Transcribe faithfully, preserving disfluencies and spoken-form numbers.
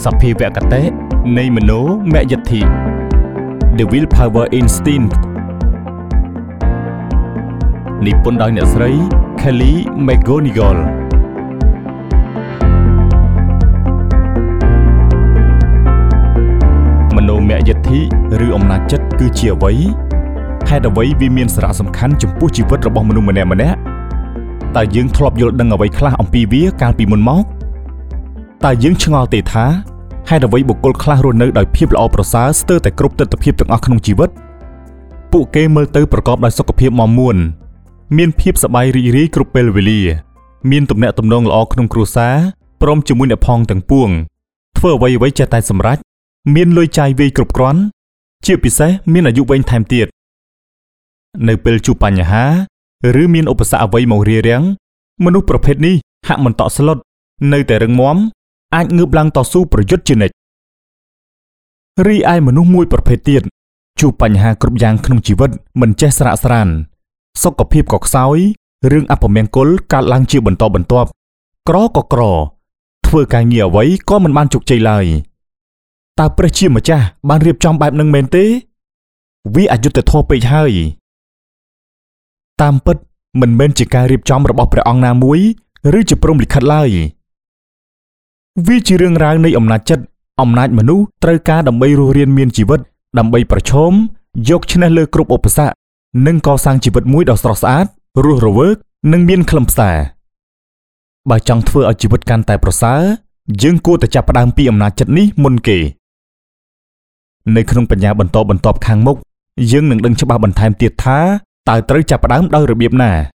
សភាវគតិនៃមโนមយទ្ធិ The Willpower Instinct និពន្ធដោយអ្នកស្រី Kelly McGonigal មโนមយទ្ធិឬអំណាចចិត្តគឺជាអ្វីហេតុអ្វីវាមានសារៈសំខាន់ចំពោះជីវិតរបស់មនុស្សម្នាក់ម្នាក់តើយើងធ្លាប់យល់ដឹងអ្វីខ្លះអំពីវាកាលពីមុនមកតើយើងឆ្ងល់ទេថាហេតុអ្វីបុគ្គលខ្លះរស់នៅដោយភាពល្អប្រសើរស្ទើរតែគ្រប់ទិដ្ឋភាពទាំងអស់ក្នុងជីវិតពួកគេមើលទៅប្រកបដោយសុខភាពមាំមួនមានភាពសប្បាយរីករាយគ្រប់ពេលវេលាមានទំនាក់ទំនងល្អក្នុងគ្រួសារព្រមជាមួយអ្នកផងទាំងពួងធ្វើអ្វីអ្វីចេះតែសម្រេចមានលុយចាយវាយគ្រប់គ្រាន់ជាពិសេសមានអាយុវែងថែមទៀតនៅពេលជួបបញ្ហាឬមានឧបសគ្គអ្វីមករារាំងមនុស្សប្រភេទនេះហាក់មិនតក់ស្លុតនៅតែរឹងមាំអាចងើបឡើងតស៊ូប្រយុទ្ធជានិច្ចរីឯមនុស្សមួយប្រភេទទៀតជួបបញ្ហាគ្រប់យ៉ាងក្នុងជីវិតមិនចេះស្រាកស្រានសុខភាពក៏ខ្សោយរឿងអពមង្គលកើតឡើងជាបន្តបន្ទាប់ក្រក៏ក្រធ្វើការងារអ្វីក៏មិនបានជោគជ័យឡើយតើព្រះជាម្ចាស់បានរៀបចំបែបនឹងមែនទេវាអយុត្តិធម៌ពេកហើយតាមពិតមិនមែនជាការរៀបចំរបស់ព្រះអង្គណាមួយឬជាព្រហ្មលិខិតឡើយវាជារឿងរ៉ាវនៃអំណាចចិត្តអំណាចមនុស្សត្រូវការដើម្បីរស់រានមានជីវិតដើម្បីប្រឈមយកឈ្នះលើគ្រប់ឧបសគ្គនិងកសាងជីវិតមួយដ៏ស្រស់ស្អាតរស់រវើកនិងមានខ្លឹមសារបើចង់ធ្វើឲ្យជីវិតកាន់តែប្រសើរយើងគួរតែចាប់ផ្ដើមពីអំណាចចិត្តនេះមុនគេនៅក្នុងបញ្ញាបន្តបន្ទាប់ខាងមុខយើងនឹងដឹងច្បាស់បន្ថែមទៀតថាតើត្រូវចាប់ផ្ដើមដោយរបៀបណា